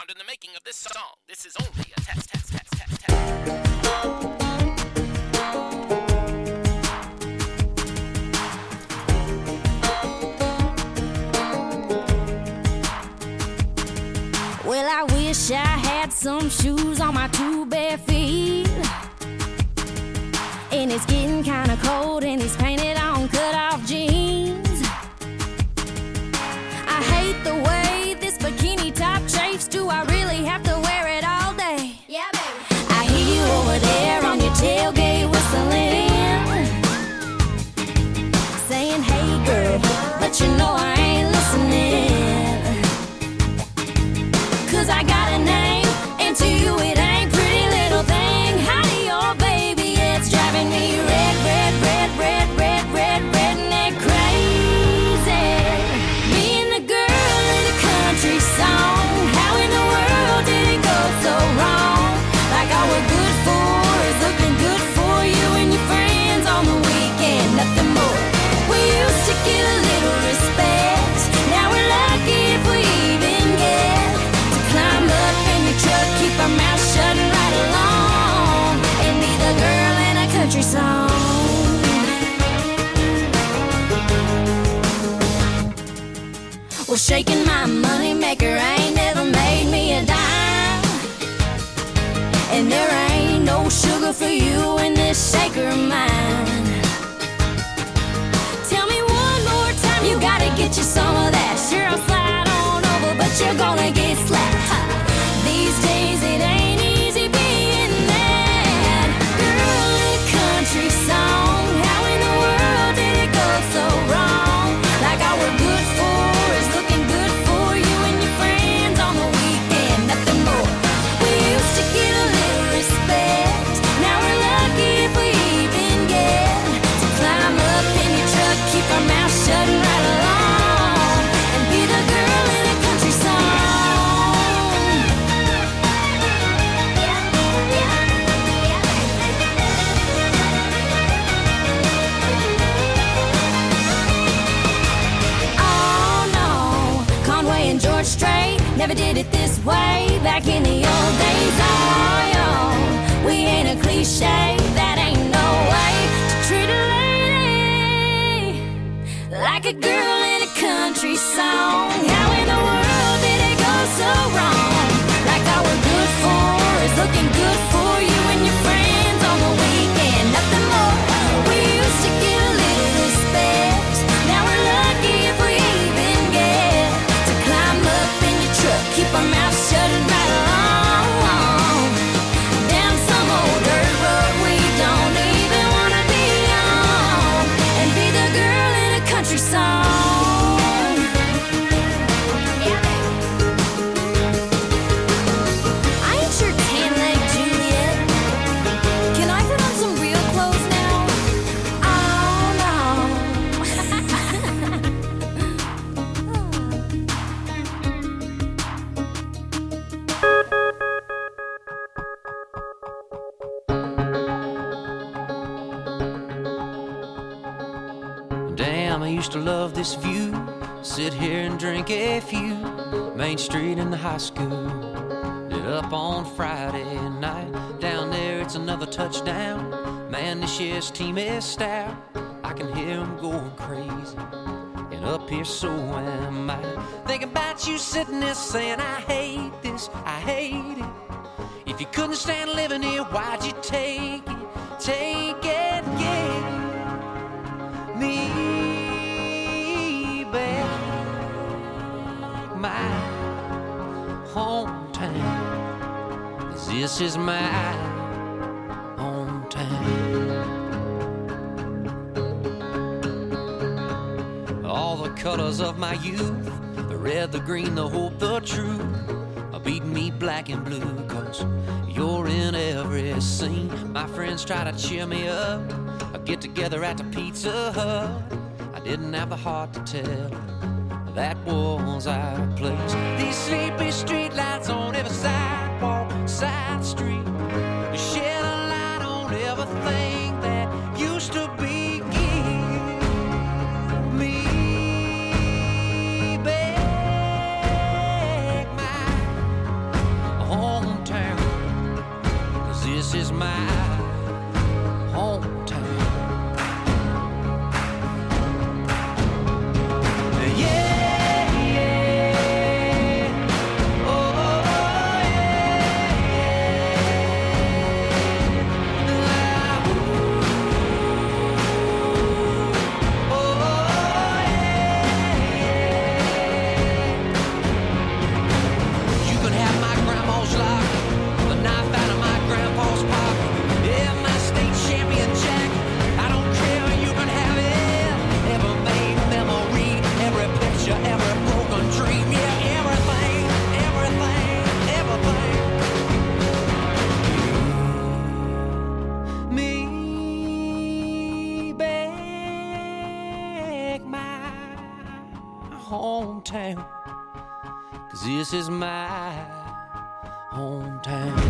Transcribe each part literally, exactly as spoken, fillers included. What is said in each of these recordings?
found in the making of this song. This is only a test, test, test, test, test. Well, I wish I had some shoes on my two bare feet. And it's getting kinda cold and he's painted on cut-off jeans. I hate the way this bikini top chafes. Do I really have to wear it all day? Yeah, baby. I hear you over there on your tailgate whistling, saying, hey girl, but you know I ain't listening. Cause I got a name, and to you it ain't pretty little thing. Howdy, your baby, it's driving me red, red, red, red, red, red, redneck crazy. Being the girl in a country song, how in the world did it go so wrong? Like all we're good for is looking good for you and your friends on the weekend, nothing more. We used to get a little respect, now we're lucky if we even get to climb up in your truck, keep our mouth shut and ride along, and be the girl in a country song. Well, shaking my money maker ain't never made me a dime, and there ain't no sugar for you in this shaker of mine. Tell me one more time, you gotta get you some of that. Sure, I'll slide on over, but you're gonna get slapped. Ha. These days it ain't easy being that girl in a country song. How in the world did it go so wrong? Like all we're good for is looking good for you and your friends on the weekend, nothing more. We used to get a little respect, now we're lucky if we even get to climb up in your truck, keep our mouth shut and ride along, and be the girl in a country song. Oh no, Conway and George Strait never did it this way back in the old days. Oh yo, we ain't a cliche, that ain't no way to treat a lady like a girl in a country song. How in the world did it go so wrong? Like all we're good for is looking good for you and your friends on the weekend, nothing more. We used to get a little respect, now we're lucky if we even get to climb up in your truck, keep our mouth shut and ride along, down some old dirt road we don't even wanna be on, and be the girl in a country song. I ain't your tan-leg Juliet. Can I put on some real clothes now? Oh Damn, I used to love this view. Sit here and drink a few. Main Street in the high school. Lit up on Friday night. Down there, it's another touchdown. Man, this year's team is stout. I can hear them going crazy. And up here, so am I. Thinking about you sitting there saying, I hate this, I hate it. If you couldn't stand living here, why'd you take it? Take it, yeah. Me back, my hometown, 'cause this is my hometown. All the colors of my youth, the red, the green, the hope, the truth, are beating me black and blue, 'cause you're in every scene. My friends try to cheer me up, I get together at the Pizza Hut. I didn't have the heart to tell her that was our place. These sleepy streetlights on every sidewalk, side street, shed a light on everything that used to be. Give me back my hometown, 'cause this is my hometown.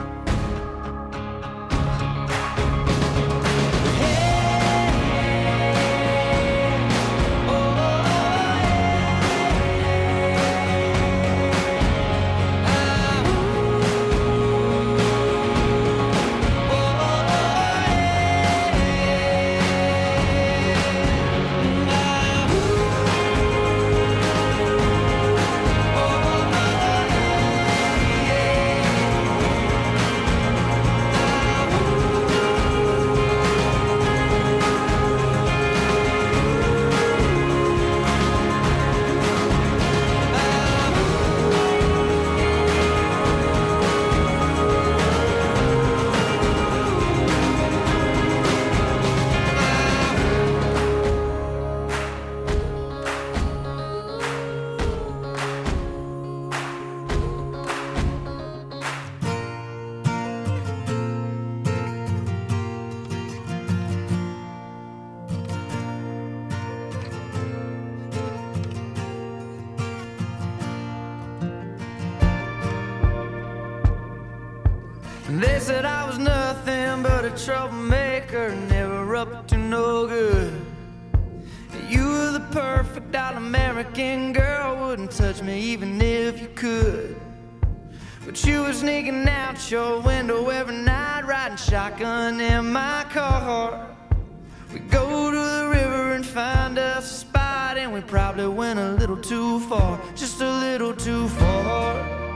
They said I was nothing but a troublemaker, never up to no good. You were the perfect all-American girl, wouldn't touch me even if you could. But you were sneaking out your window every night, riding shotgun in my car. We go to the river and find us a spot, and we probably went a little too far, just a little too far.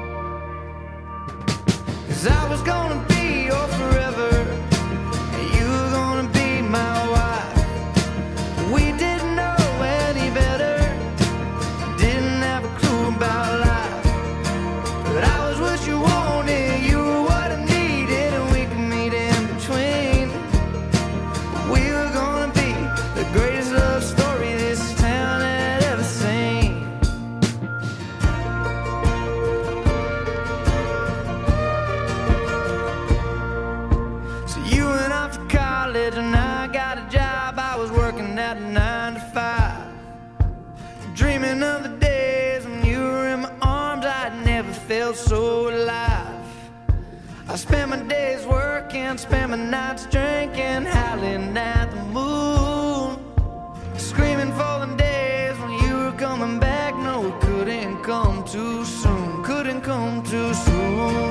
'Cause I was gonna be your forever, and you were gonna be my wife. We didn't know any better, didn't have a clue about life. But I was what you wanted, you were what I needed, and we could meet in between. We were gonna be the greatest love story this town had ever seen. And I got a job, I was working at a nine to five, dreaming of the days when you were in my arms. I'd never felt so alive. I spent my days working, spent my nights drinking, howling at the moon, screaming for the days when you were coming back. No, it couldn't come too soon, couldn't come too soon.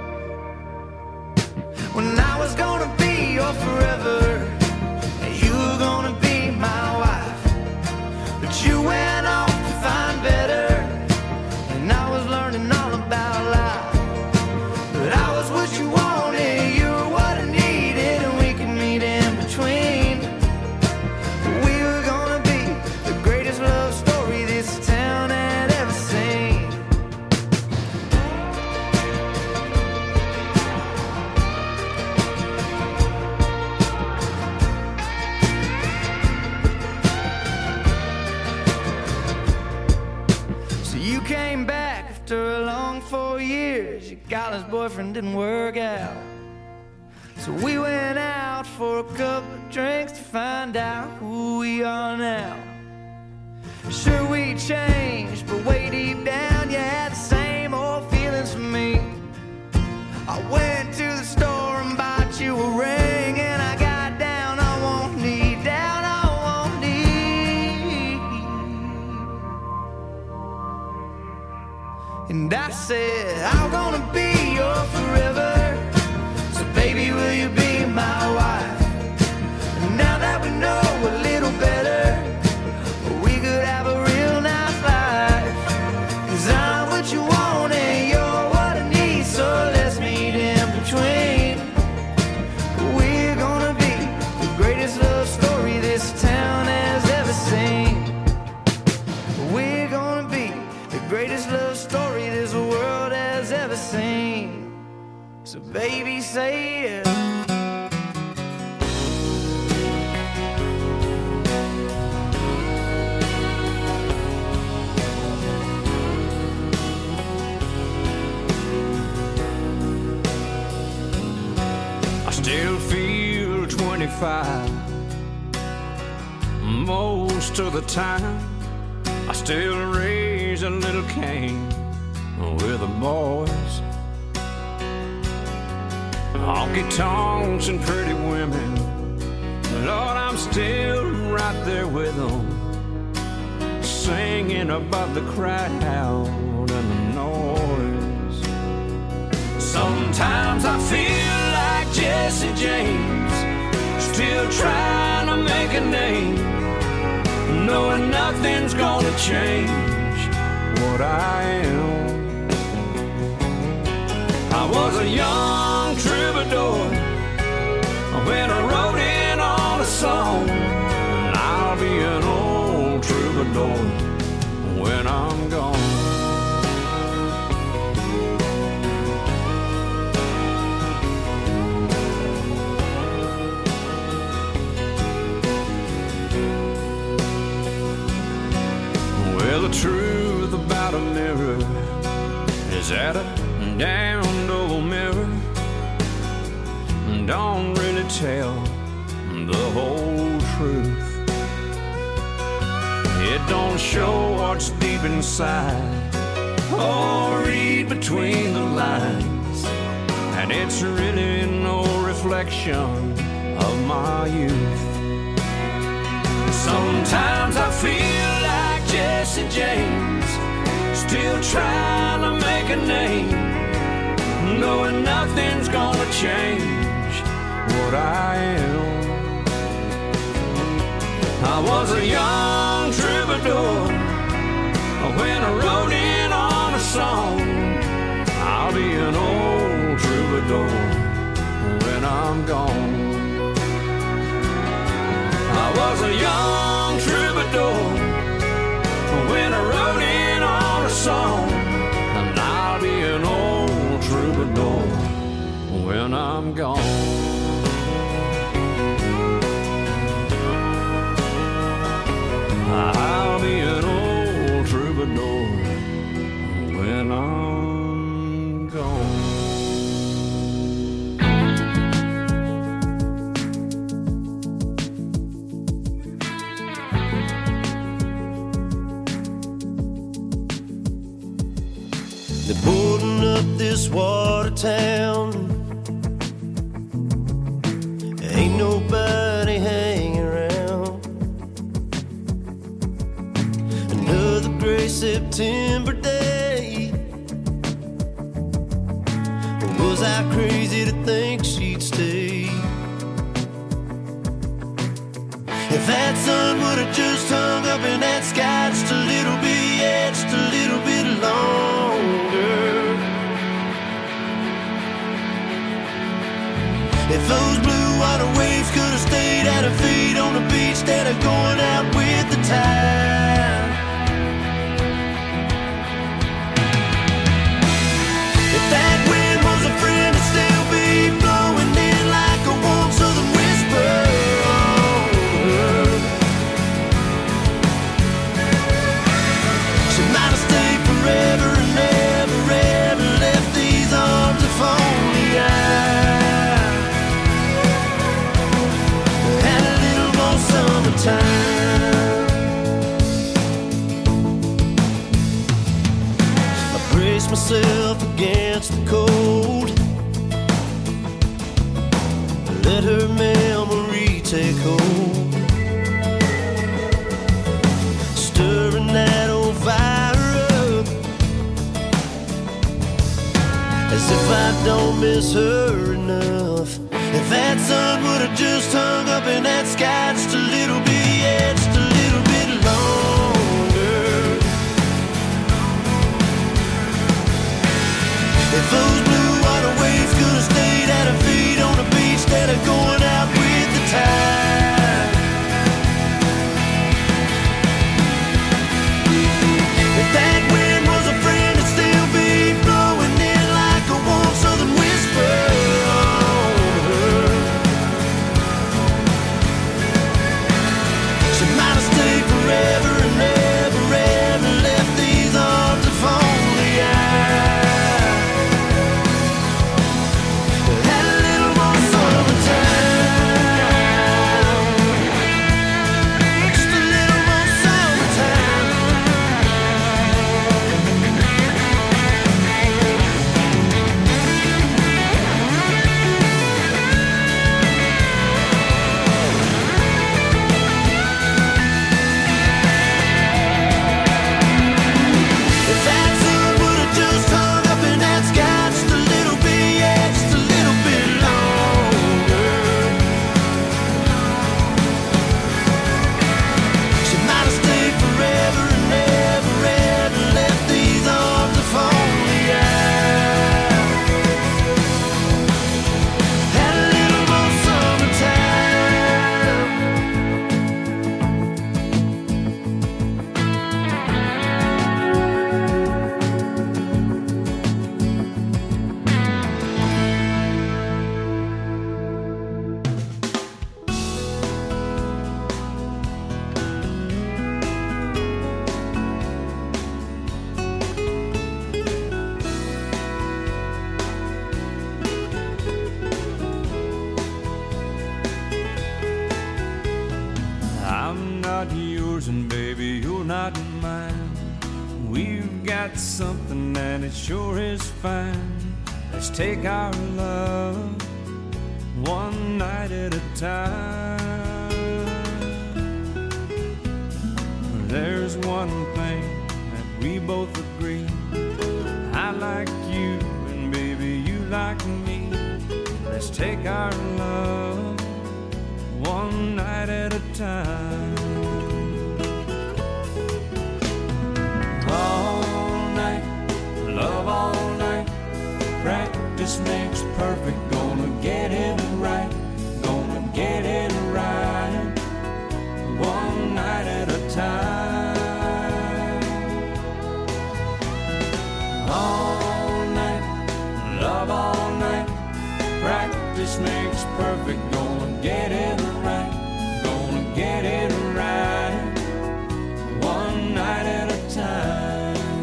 When I was gonna be your forever, and you were gonna be my wife. But you went off to find better, and I was learning all about life. But I was what you wanted, you were what I needed, and we could meet in between. We were gonna be the greatest love story this town had ever seen. You came back after a long four years. Your college boyfriend didn't work out, so we went out for a couple of drinks to find out who we are now. Sure, we changed, but way deep down you had the same old feelings for me. I went to the store and bought you a ring, and I got down on one knee, down on one knee. And I said, I'm gonna be your forever, so baby, will you be my wife? And now that we know a little better, we could have a real nice life. 'Cause I'm what you want and you're what I need, so let's meet in between. We're gonna be the greatest love story this town has ever seen. We're gonna be the greatest love story this world has ever seen. So baby, say yes. I still feel twenty-five most of the time. I still raise a little Cain with the boys. Honky tonks and pretty women, Lord, I'm still right there with them, singing above the crowd and the noise. Sometimes I feel like Jesse James, still trying to make a name, knowing nothing's gonna change what I am. I was a young troubadour when I wrote in on a song, and I'll be an old troubadour when I'm gone. Well, the truth about a mirror is that a damned old mirror don't really tell the whole truth. It don't show what's deep inside or read between the lines, and it's really no reflection of my youth. Sometimes I feel like Jesse James, still trying to make a name, knowing nothing's gonna change what I am. I was a young troubadour when I wrote in on a song. I'll be an old troubadour when I'm gone. I was a young troubadour when I wrote in on a song, and I'll be an old troubadour when I'm gone. I'll be an old troubadour when I'm gone. They're boarding up this water town. Ain't nobody hanging around. Another gray September day. Was I crazy to think she'd stay? If that sun would have just hung up in that sky just a little bit, yeah, just a little bit longer. If those blue water waves could have stayed at her feet on the beach instead of going out with the tide. If that wind was a friend, it'd still be blowing in like a warm southern whisper. She might have stayed forever and never, ever left these arms if only I had a little more summertime. I brace myself against the cold, let her memory take hold, stirring that old fire up, as if I don't miss her enough. If that sun would have just hung up in that sky just a little bit, yeah, just a little bit longer. If those blue water waves could have stayed at her feet on the beach instead of going out with the tide. If that wind was a friend, it'd still be blowing in like a warm southern whisper. not yours, and baby, you're not mine. We've got something and it sure is fine. Let's take our love one night at a time. There's one thing that we both agree. I like you and baby you like me. Let's take our love one night at a time. All night, love all night. Practice makes perfect. Gonna get it right. Gonna get it right. One night at a time. All night, love all night. Practice makes perfect. Gonna get it right. Gonna get it right. One night at a time.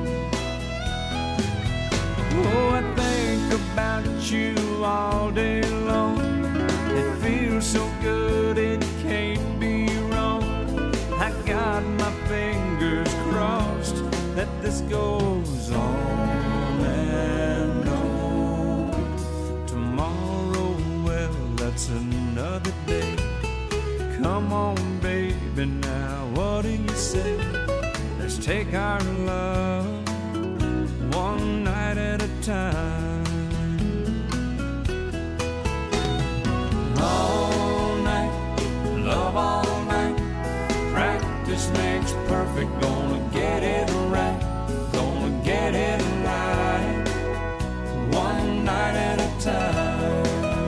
Oh, I think about you all day long. It feels so good, it can't be wrong. I got my fingers crossed that this goes on and on. Tomorrow, well, that's another day. Come on, baby, now what do you say? Let's take our love one night at a time. All night, love all night. Practice makes perfect. Gonna get it right. Gonna get it right. One night at a time.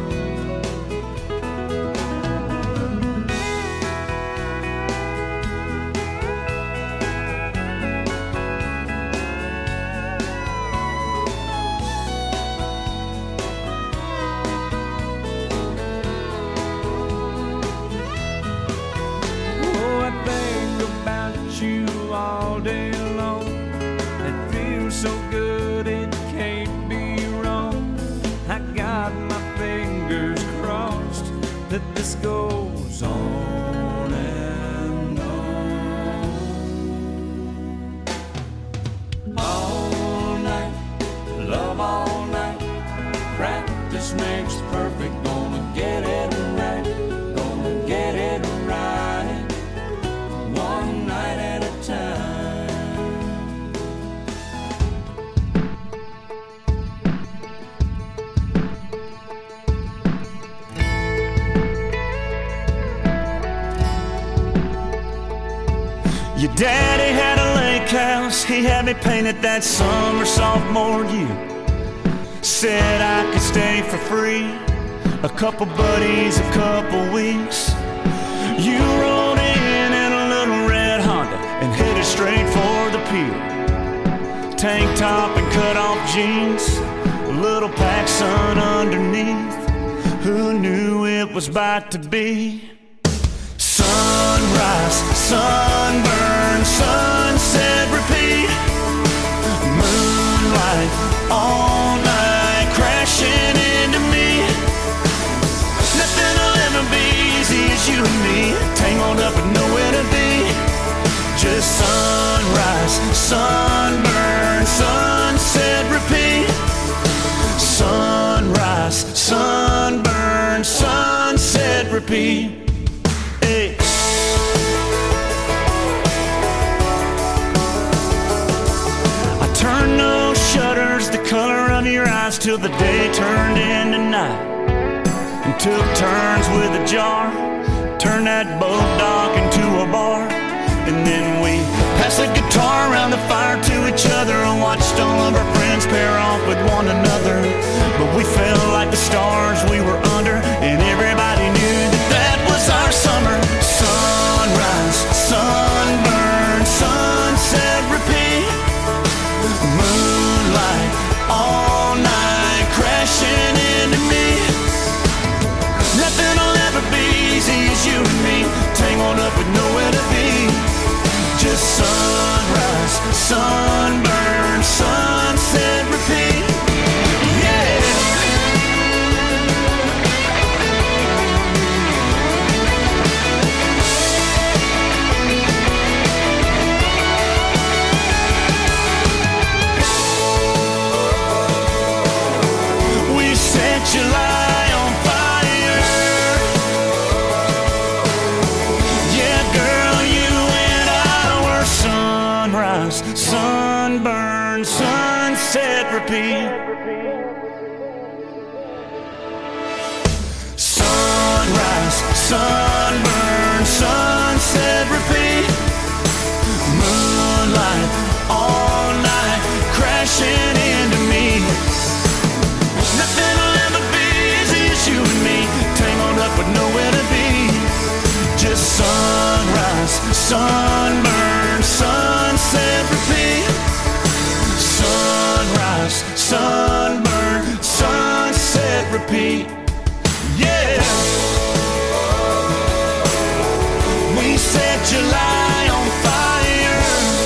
You all day long. It feels so good, it can't be wrong. I got my fingers crossed that this goes on and on. All night, love all night. Practice makes perfect. Gonna get it right. Gonna get it right. One night at a time. Your daddy had a lake house, he had me painted that summer sophomore year. Said I could stay for free, a couple buddies, a couple weeks. You rolled in in a little red Honda and headed straight for the pier. Tank top and cut off jeans, a little PacSun underneath. Who knew it was about to be? Sunrise, sunburn, sunset, repeat. Moonlight, all night, crashing into me. Nothing will ever be easy as you and me, tangled up with nowhere to be. Just sunrise, sunburn, sunset, repeat. Sunrise, sunburn, sunset, repeat. Hey. I turned those shutters the color of your eyes till the day turned into night, and took turns with a jar, turned that boat dock into a bar. And then we passed the guitar around the fire to each other and watched all of our friends pair off with one another. But we felt like the stars we were under, and everybody knew that that was our summer. Sunrise, sunburn, sunset, repeat. Moonlight, all night, crashing into me. Nothing will ever be easy as you and me, tangled up with nowhere to be. Just sunrise, sunburn, sunset, repeat. Yeah. repeat. Sunrise, sunburn, sunset, repeat. Moonlight, all night, crashing into me. Nothing will ever be as is you and me, tangled up with nowhere to be. Just sunrise, sunburn, sunset, repeat. Sunrise, sunburn, sunset, repeat. Yeah. We set July on fire.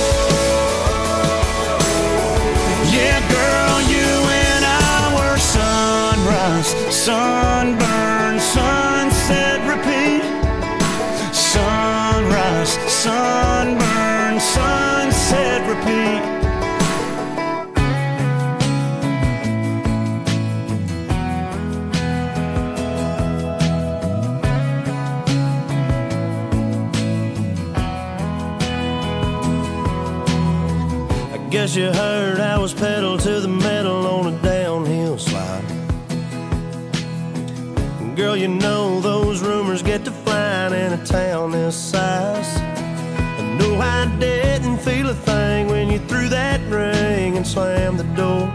Yeah, girl, you and I were sunrise, sunburn, sunset, repeat. Sunrise, sunburn, sunset, repeat. Guess you heard I was pedal to the metal on a downhill slide. Girl, you know those rumors get to flying in a town this size. I know I didn't feel a thing when you threw that ring and slammed the door.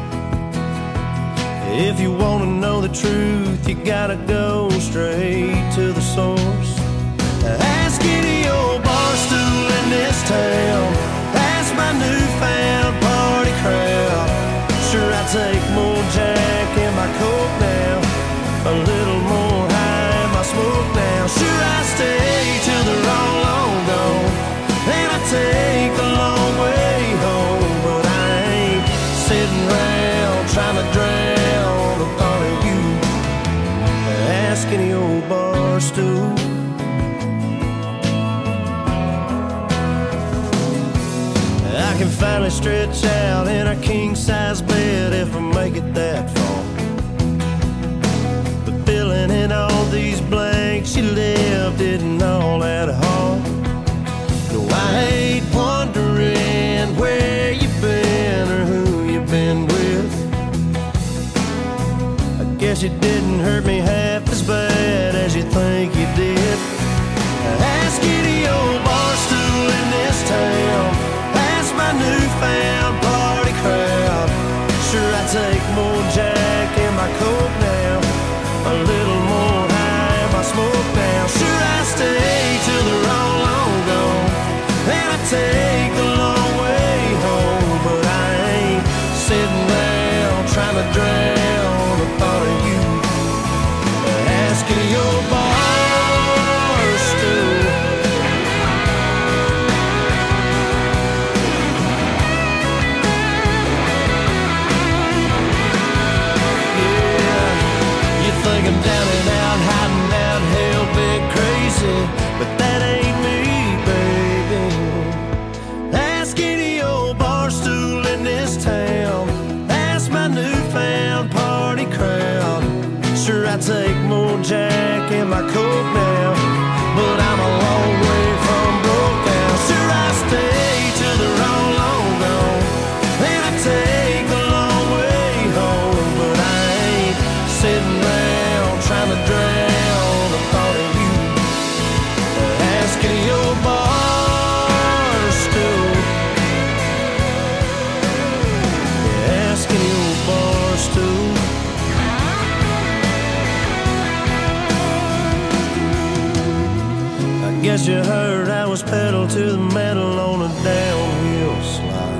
If you want to know the truth, you gotta go straight to the source. Ask any old bar stool in this town, ask my newfound party crowd. Sure, I take more Jack in my Coke now, a little more high in my smoke now. Sure, I stay till they're all long gone, and I take the long way home. But I ain't sitting around trying to drown the thought of you. Ask any old bar stool. I can finally stretch out in a king-size bed if I make it that far. But filling in all these blanks you left isn't all that hard. No, I hate wondering where you've been or who you've been with. I guess you didn't hurt me half as bad as you think you did. Ask any old bar stool in this town, my newfound party crowd. Sure, I take more Jack in my Coke now, a little more high in my smoke now. Sure, I stay till they're all long gone, and I take the long way home. But I ain't sitting around trying to drown the thought of you. Ask any old bar stool. I'm down and out, hiding out, hell-bent crazy, but that ain't me, baby. Ask any old bar stool in this town, ask my newfound party crowd. Sure, I take more Jack in my Coke now, but I'm a long way from broke now. Sure, I stay till they're all long gone, and I take the long way home. But I ain't sitting around trying to drown the thought of you. Ask any old bar stool. Ask any old bar stool. I guess you heard I was pedal to the metal on a downhill slide.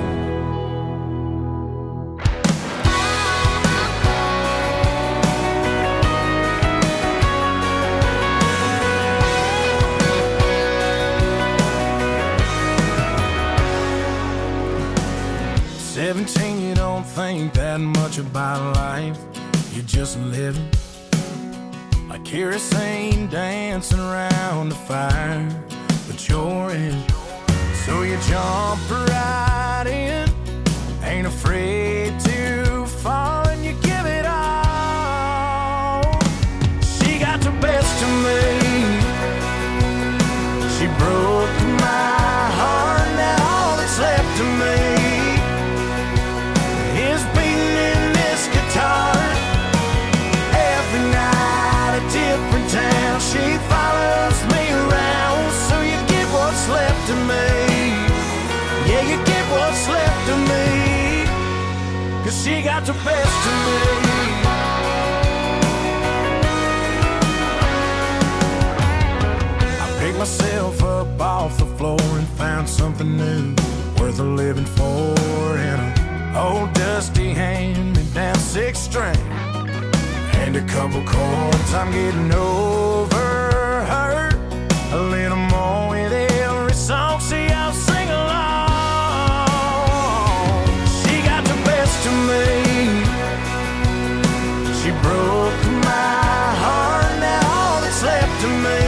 seventeen, you don't think that much about life. You're just living like kerosene dancing around the fire. But you're in, so you jump right in, ain't afraid to fall, and you give it all. She got the best of me, she broke my heart, now all that's left of me is beating got the best of me. I picked myself up off the floor and found something new worth a living for in an old dusty hand-me-down six string and a couple chords. I'm getting over hurt a little more with every song. See, I'll sing along. She got the best of me. She broke my heart. Now all that's left of me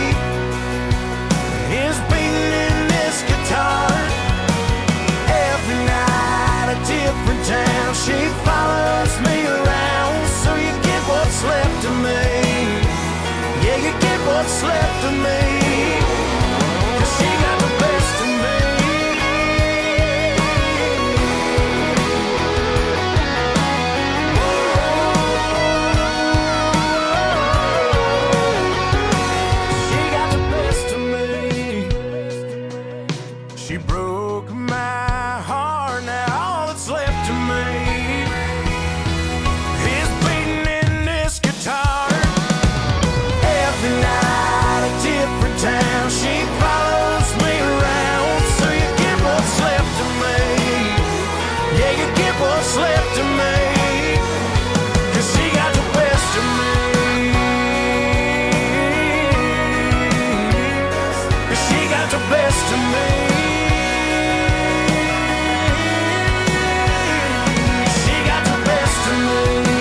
is beating in this guitar. Every night a different town. She follows me around. So you get what's left of me. Yeah, you get what's left of me. 'Cause she got the best of me. She got the best of me. She broke my heart. Now all that's left of me is beating in this guitar. Every night a different town. She follows me around. So you get what's left of me. Yeah, you get what's left of me. 'Cause she got the best of me. 'Cause she got the best of me. She got the best of me.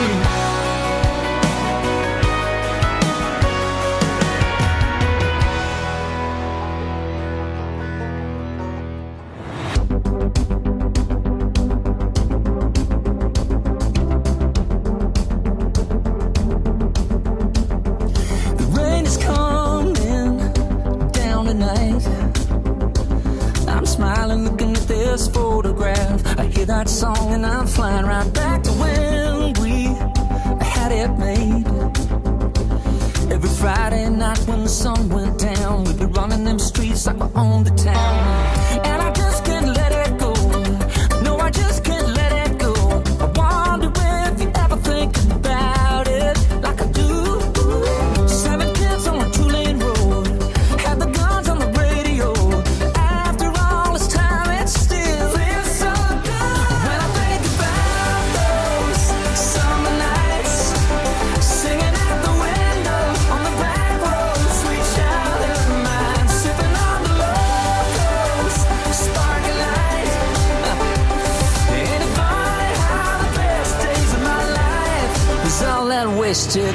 The rain is coming down tonight. I'm smiling looking at this photograph. I hear that song and I'm flying right back to when we had it made. Every Friday night when the sun went down, we'd be running them streets like we owned the town. And I just can't let it go. No, I just can't let it go. I wonder if you ever think about it like I do. Seven kids on a two-lane road, had the guns on the radio. After all this time, it still feels so good. When I think about those summer nights, singing out the window on the back road, sweet child of mine, sipping on the locals, sparkling light. Ain't it funny how the best days of my life is all that wasted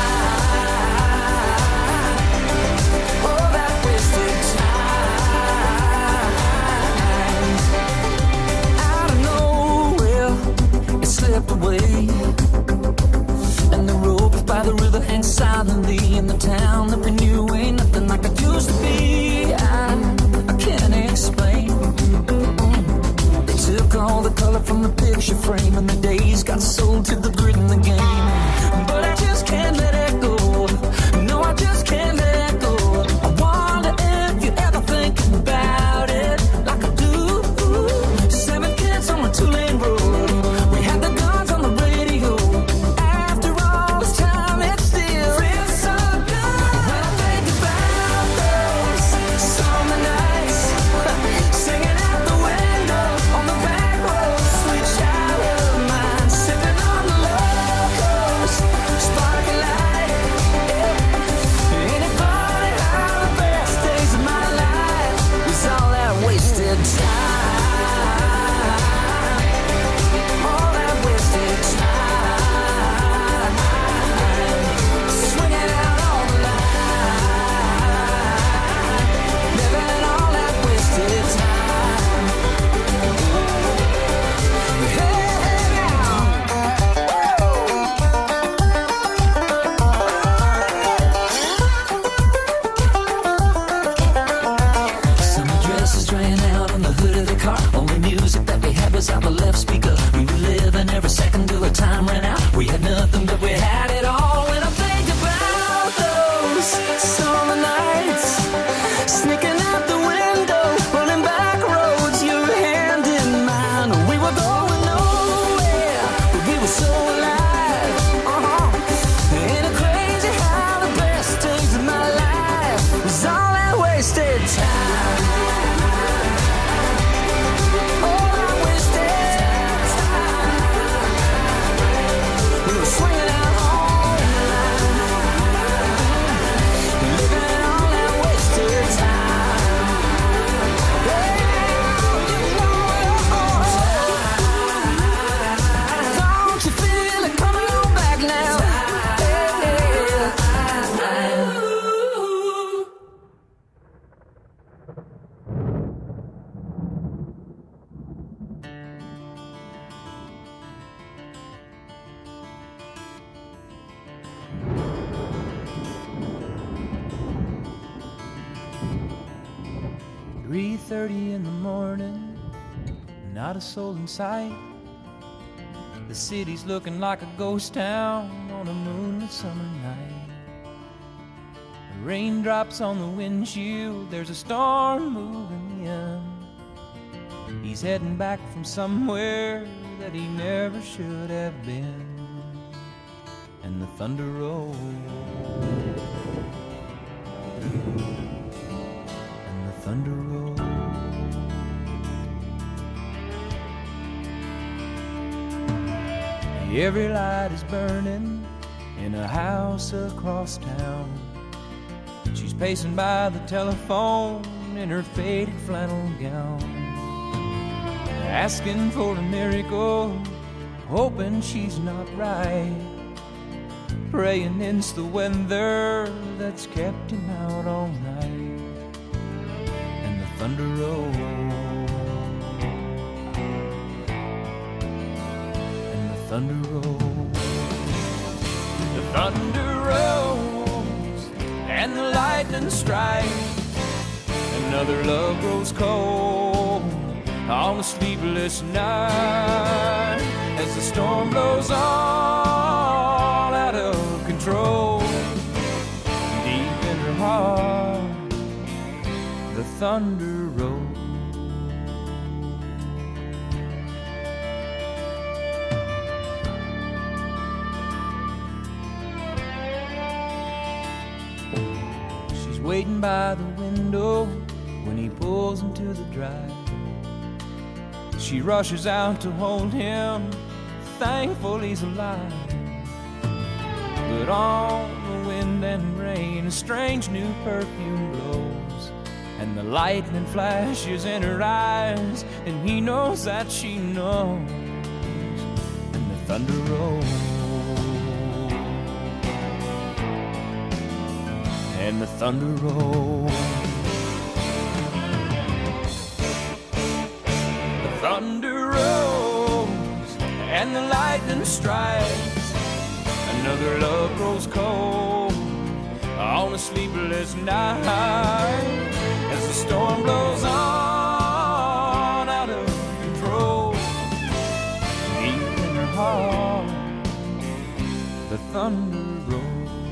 time? All that wasted time. Out of nowhere, it slipped away, and the rope by the river hangs silently in the town that we knew ain't nothing like it used to be. I, I can't explain. They took all the color from the picture frame, and the days got sold to the grit in the game. But I just can't three thirty in the morning, not a soul in sight. The city's looking like a ghost town on a moonlit summer night. Raindrops on the windshield, there's a storm moving in. He's heading back from somewhere that he never should have been. And the thunder rolls, and the thunder rolls. Every light is burning in a house across town. She's pacing by the telephone in her faded flannel gown, asking for a miracle, hoping she's not right, praying it's the weather that's kept him out all night. And the thunder rolls, and the thunder rolls, the thunder rolls, and the lightning strikes. Another love grows cold on a sleepless night, as the storm blows all out of control. Deep in her heart, the thunder rolls. She's waiting by the window when he pulls into the drive. She rushes out to hold him, thankful he's alive. But on the wind and rain, a strange new perfume blows, and the lightning flashes in her eyes, and he knows that she knows. And the thunder rolls, and the thunder rolls. Thunder rolls and the lightning strikes. Another love grows cold on a sleepless night, as the storm blows on out of control. Deep in her heart, the thunder rolls.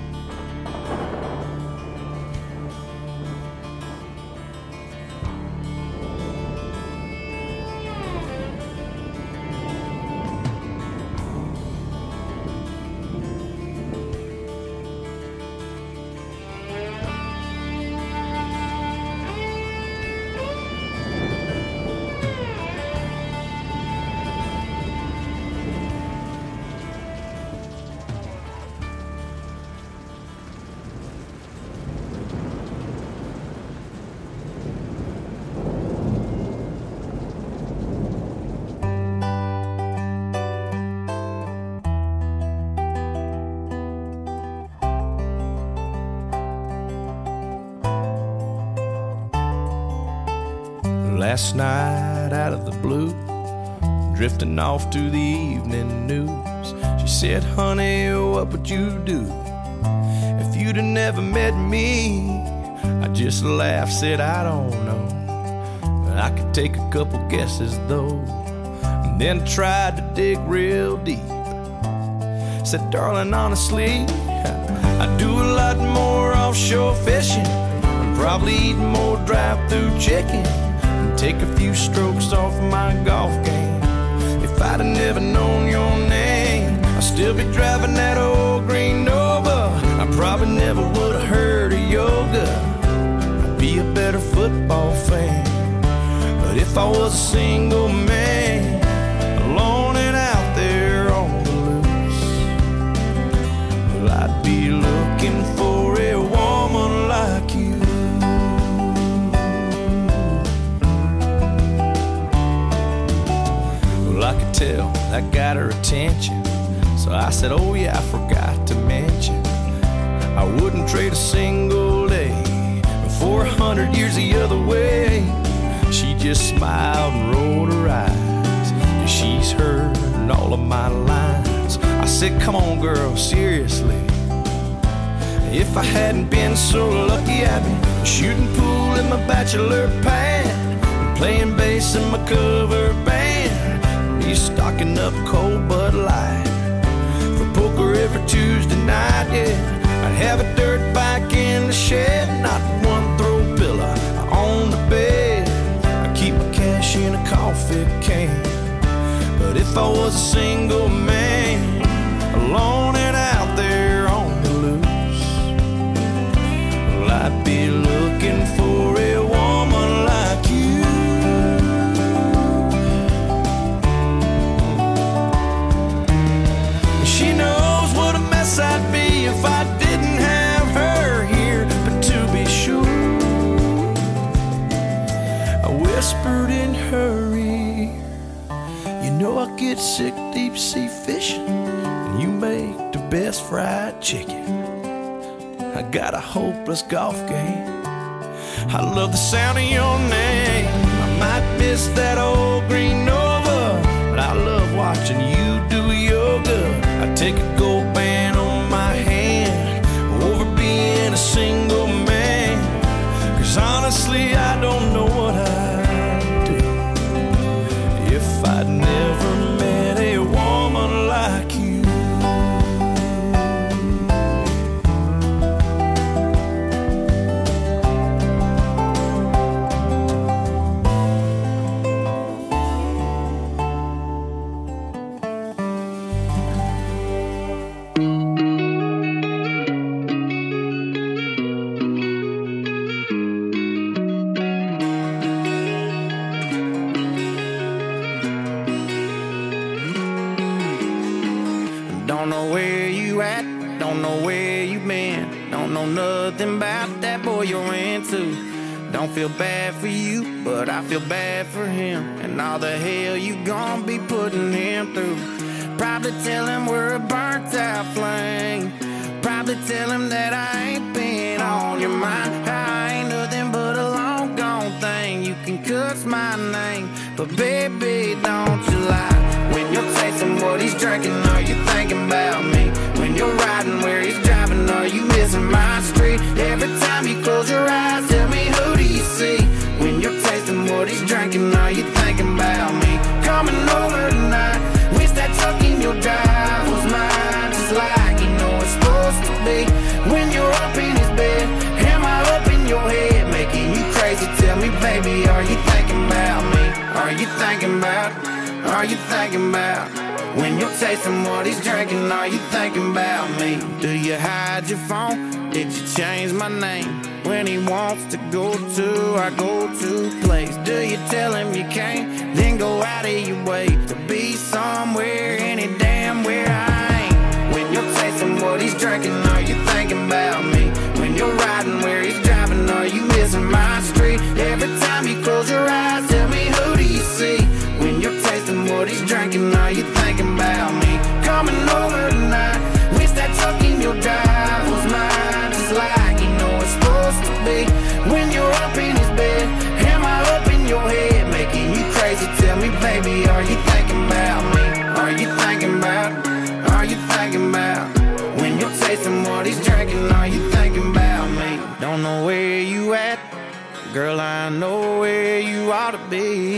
Last night out of the blue, drifting off to the evening news, she said, honey, what would you do if you'd have never met me? I just laughed, said, I don't know, but I could take a couple guesses though. And then tried to dig real deep. Said, darling, honestly, I do a lot more offshore fishing, and probably eat more drive-through chicken, take a few strokes off my golf game. If I'd have never known your name, I'd still be driving that old green Nova. I probably never would have heard of yoga. I'd be a better football fan. But if I was a single man, alone and out there on the loose, well, I'd be looking for a woman like you. I could tell that got her attention, so I said, oh yeah, I forgot to mention, I wouldn't trade a single day for a hundred years the other way. She just smiled and rolled her eyes, 'cause she's heard all of my lines. I said, come on girl, seriously, if I hadn't been so lucky, I'd be shooting pool in my a bachelor pad, playing bass in my cover band. He's stocking up cold Bud Light for poker every Tuesday night, yeah. I'd have a dirt bike in the shed, not one throw pillow on the bed. I keep my cash in a coffee can. But if I was a single man, alone and out there on the loose, well, I'd be looking for a woman like you. She knows what a mess I'd be if I didn't have her here. But to be sure, I whispered in her ear, you know I get sick deep sea fishing, and you make the best fried chicken. I got a hopeless golf game. I love the sound of your name. I might miss that old green Nova, but I love watching you do yoga. I take a gold band on my hand over being a single man. Cause honestly I don't know what I'd do if I'd never met a woman like you. Don't know where you at, don't know where you been, don't know nothing about that boy you're into. Don't feel bad for you, but I feel bad for him, and all the hell you gon' be putting him through. Probably tell him we're a burnt out flame, probably tell him that I ain't been on your mind. I ain't nothing but a long gone thing, you can cuss my name, but baby don't you lie. When you're tasting what he's drinking, are you thinking about me? When you're riding where he's driving, are you missing my street? Every time you close your eyes, tell me who do you see? When you're tasting what he's drinking, are you thinking about me? Coming over tonight, wish that truck in your drive was mine, just like you know it's supposed to be. When you're up in his bed, am I up in your head, making you crazy? Tell me, baby, are you thinking about me? Are you thinking about, are you thinking about? When you're tasting what he's drinking, are you thinking about me? Do you hide your phone? Did you change my name? When he wants to go to our go-to place, do you tell him you can't, then go out of your way to be somewhere, any damn where I ain't? When you're tasting what he's drinking, are you thinking about me? When you're riding where he's driving, are you missing my street? Every time you close your eyes, tell me who do you see? When you're tasting what he's drinking, are you thinking about me? Coming over tonight, wish that truck in your drive was mine, just like you know it's supposed to be. When you're up in his bed, am I up in your head, making you crazy? Tell me, baby, are you thinking about me? Are you thinking about, are you thinking about? When you're tasting what he's drinking, are you thinking about me? Don't know where you at, girl, I know where you ought to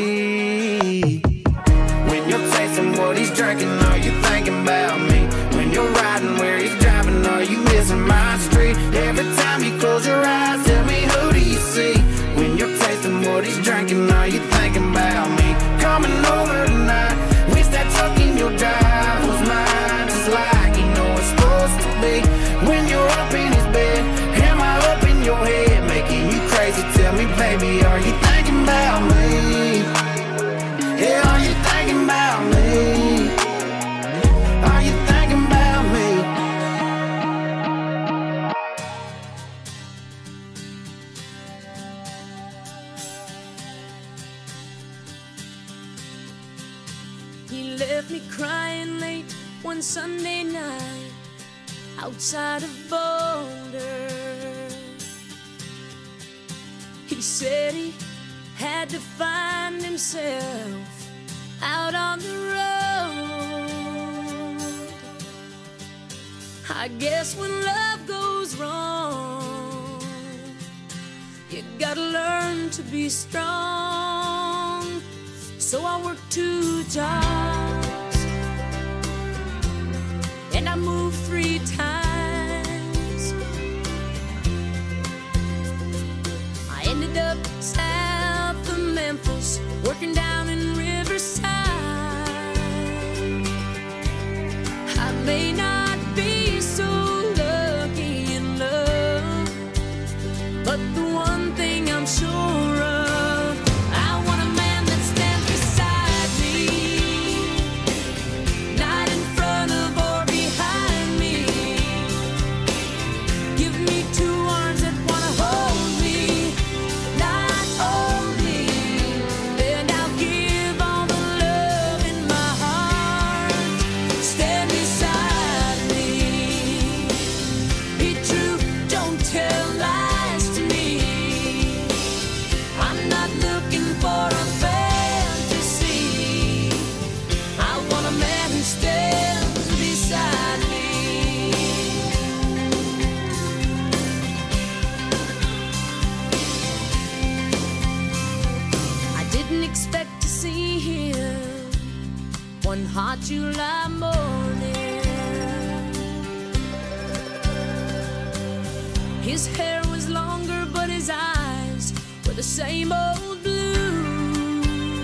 be. When you're tasting what he's drinking, are you thinking about me? When you're riding where he's driving, are you missing my street? Every time you close your eyes, tell me who do you see? When you're tasting what he's drinking, are you thinking about me? Coming over tonight, wish that truck in your drive was mine, just like you know it's supposed to be. When you're up in his bed, am I up in your head, making you crazy? Tell me, baby, are you thinking about me? Yeah, are you thinking about me? Are you thinking about me? He left me crying late one Sunday night outside of Boulder. He said he had to find himself out on the road. I guess when love goes wrong, you got gotta learn to be strong. So I worked two jobs and I moved three times. I ended up south of Memphis, working down in Riverside. I may not be so lucky in love, but the one thing I'm sure of, I want a man that stands beside me, not in front of or behind me. Give me two arms that wanna hold me, not only, and I'll give all the love in my heart. Stand beside me, be true, don't tell lies to me. I'm not looking for a fantasy. I want a man who stands beside me. I didn't expect to see him one hot July morning. His hair was longer, but his eyes were the same old blue.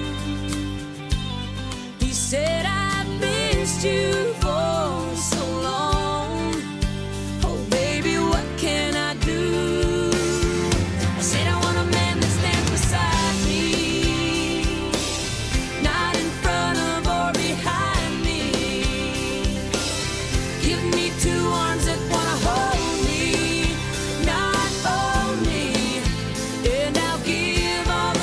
He said, I've missed you for so long. Oh, baby, what can I do? I said, I want a man that stands beside me, not in front of or behind me. Give me two arms that wanna hold me, not only, and I'll give all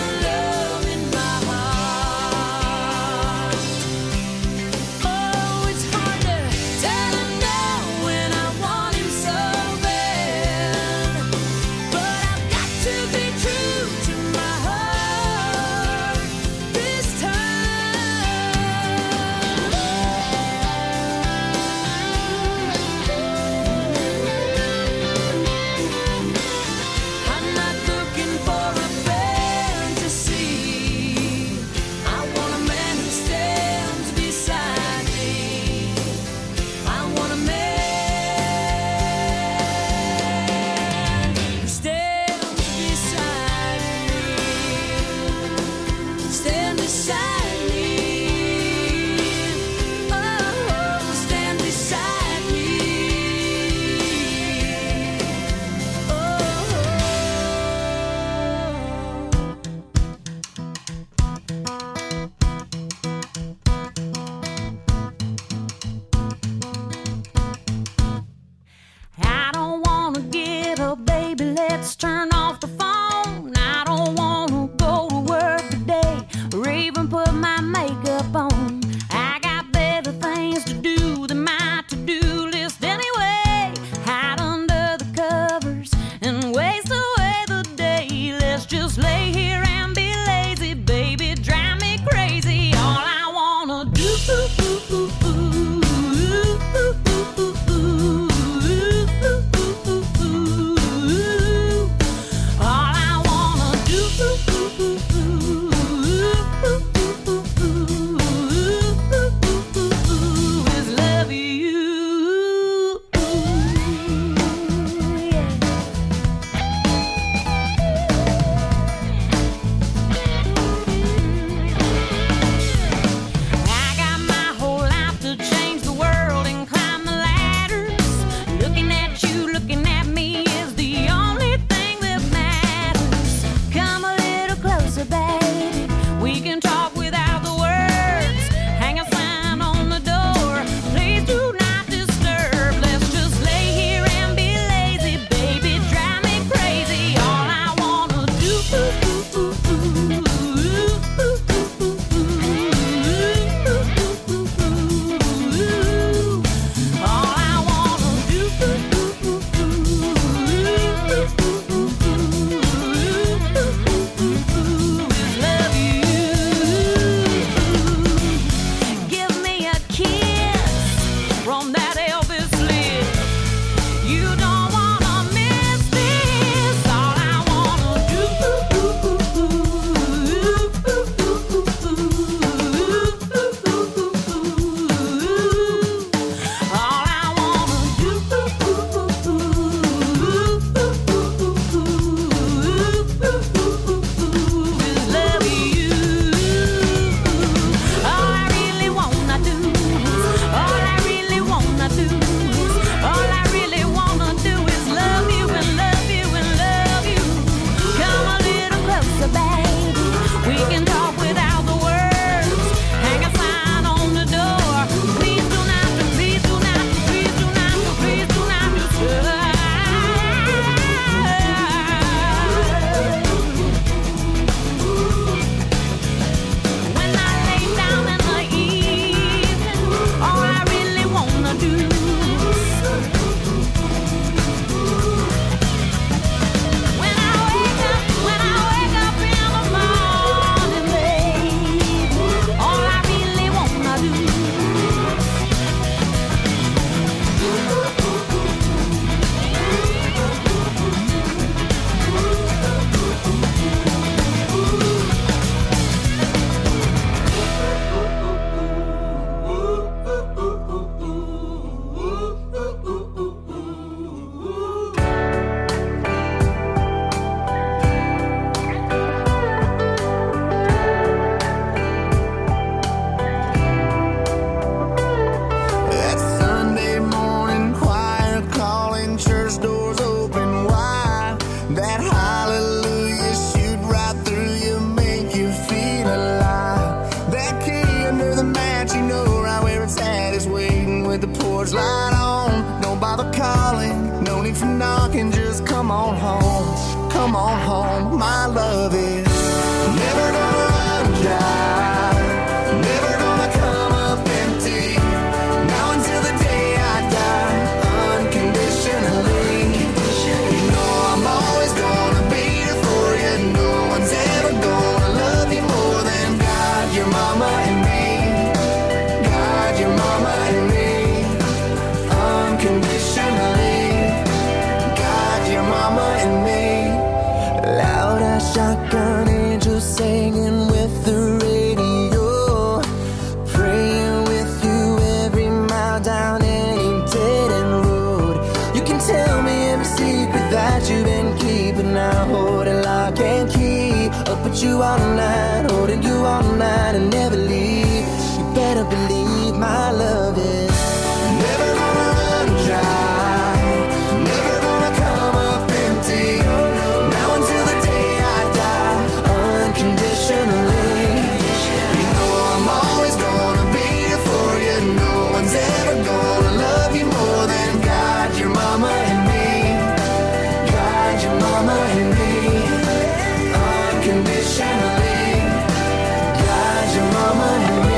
on home. My love is never gonna run dry, never gonna come up empty. Now until the day I die, unconditionally. You know I'm always gonna be here for you. No one's ever gonna love you more than God, your mama and me. God, your mama and me. Unconditionally. God, your mama and me. Loud as shotgun angels singing with the radio, praying with you every mile down any dead end road. You can tell me every secret that you've been keeping. I hold it lock and key. Up with you all night, holding you all night and never leave. You better believe my love is never gonna run dry, never gonna come up empty. Now until the day I die, unconditionally. You know I'm always gonna be here for you. No one's ever gonna love you more than God, your mama and me. God, your mama and me. Unconditionally. God, your mama and me.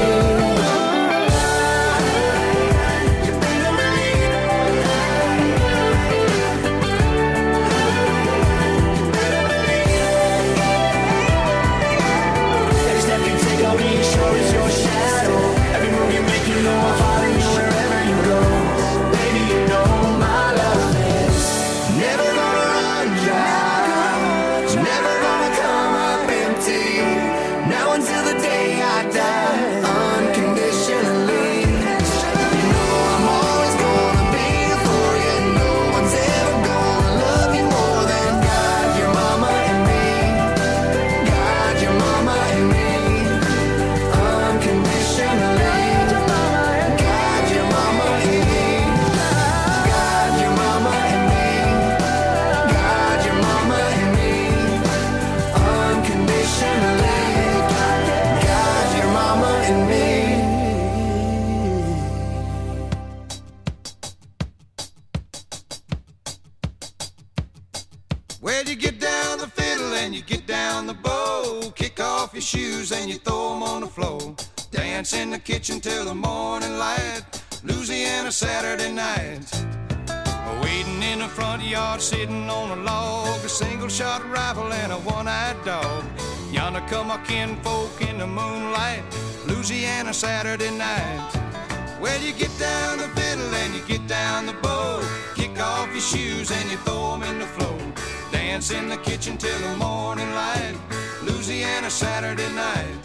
Every step you take, I'll be sure is your shadow. Every move you make, you know I'll follow you wherever you go. Baby, you know my love is never gonna run dry, never gonna come up empty. Now until the day I die, unconditionally. You know I'm always gonna be here for you. No one's ever gonna love you more than God, your mama and me. God, your mama and me. Unconditionally. God, your mama and me. God, your mama and me. God, your mama and me. Unconditionally. God, your mama and me. Well, you get down the fiddle and you get down the bow. Kick off your shoes and you throw 'em on the floor. Dance in the kitchen till the morning light. Louisiana Saturday night. Waiting in the front yard, sitting on a log. A single shot rifle and a one-eyed dog. Yonder come our kinfolk in the moonlight. Louisiana Saturday night. Well, you get down the fiddle and you get down the bow. Kick off your shoes and you throw 'em in the floor. Dance in the kitchen till the morning light. Louisiana Saturday night.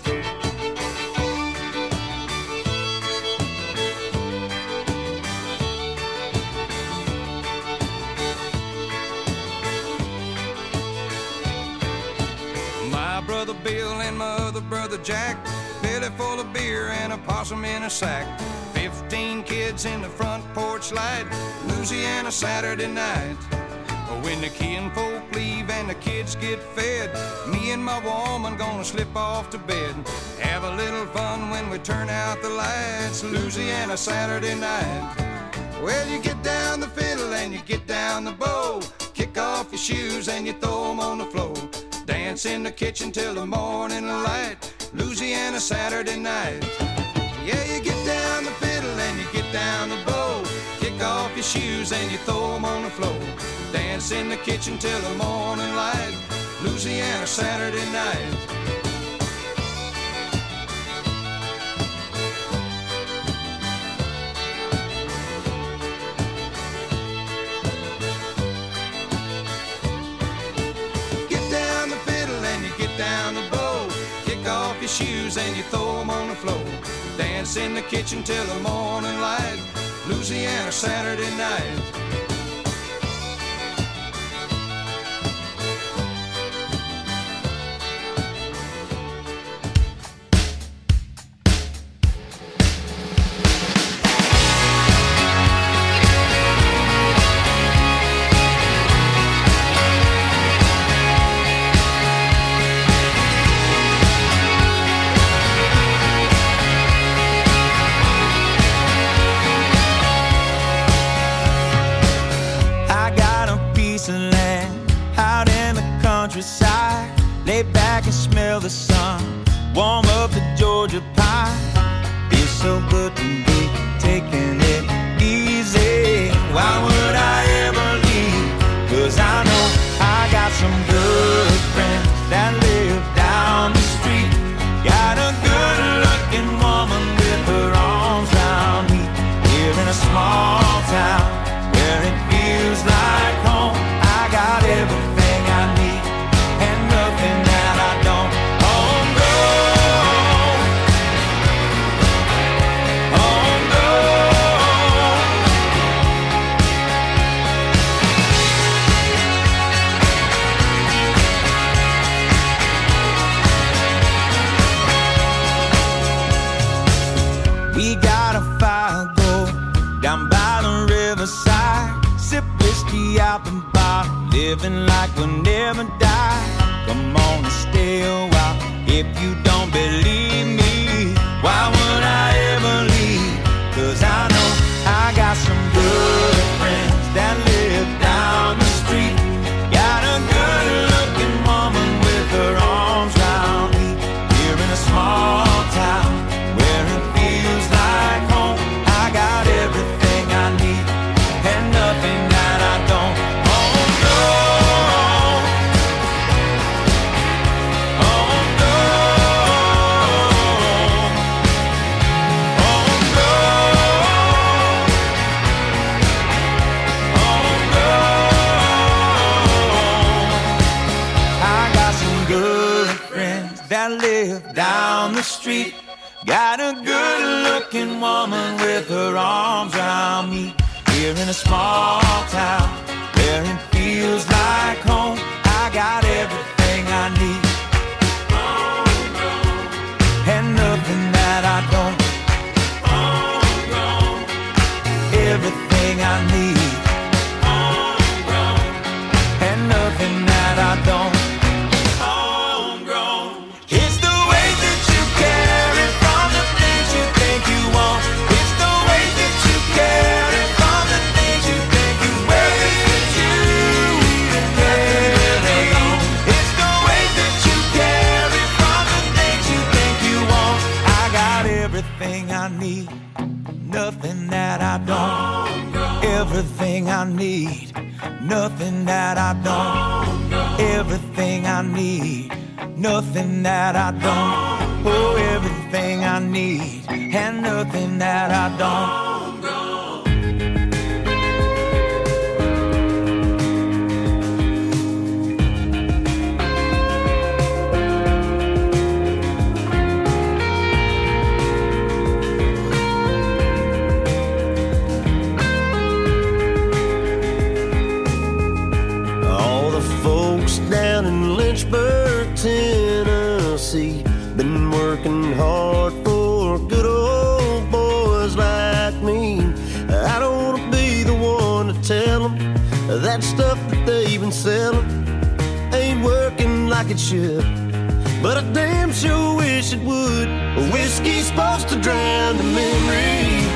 My brother Bill and my other brother Jack, belly full of beer and a possum in a sack. Fifteen kids in the front porch light. Louisiana Saturday night. When the kinfolk leave and the kids get fed, me and my woman gonna slip off to bed. Have a little fun when we turn out the lights. Louisiana Saturday night. Well, you get down the fiddle and you get down the bow. Kick off your shoes and you throw 'em on the floor. Dance in the kitchen till the morning light. Louisiana Saturday night. Yeah, you get down the fiddle and you get down the bow. Kick off your shoes and you throw 'em on the floor. Dance in the kitchen till the morning light. Louisiana Saturday night. Get down the fiddle and you get down the bow. Kick off your shoes and you throw 'em on the floor. Dance in the kitchen till the morning light. Louisiana Saturday night. can smell the sun, warm up the Georgia pie. Feels so good to be taking it easy. Why would I ever leave? Cause I know I got some good friends that live down the street. Got a good looking woman with her arms round me. Here in a small town where it feels like home. I got everything I need and nothing that I don't. Homegrown, homegrown. We got a fire go down by the riverside. Sip whiskey out the bar, living like we'll never die. Come on and stay a while if you don't believe me. Why would I ever leave? Cause I know I got some good friends that live down the street. Got a good looking woman with her arms round me. Here in a small town where it feels like home. I got everything I need and nothing that I don't. Homegrown, homegrown, homegrown, homegrown. I got some good friends that live down the street. Got a good looking woman with her arms around me. Here in a small town where it feels like home. I got everything I need and nothing that I don't. Everything I need and nothing that I don't. It's the way that you carry from the things you think you want. It's the way that you carry from the things you think you wear. It's you even carry. It's the way that you carry from the things you think you want. I got everything I need, nothing that I don't. Everything I need, nothing that I don't. Everything I need, nothing that I don't. Oh, everything I need and nothing that I don't. All the folks down in Lynchburg, Tennessee, been working hard for good old boys like me. I don't wanna be the one to tell them that stuff that they've been selling ain't working like it should, but I damn sure wish it would. Whiskey's supposed to drown the memories